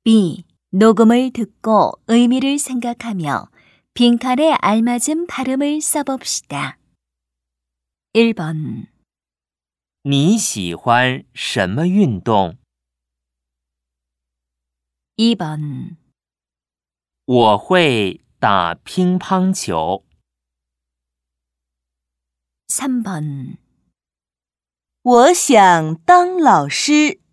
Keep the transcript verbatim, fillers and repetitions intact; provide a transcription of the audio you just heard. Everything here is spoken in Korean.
비. 녹음을 듣고 의미를 생각하며 빈칸에 알맞은 발음을 써봅시다. 일 번. 你喜欢什么运动？ 이 번. 我会打乒乓球。 삼 번. 我想当老师。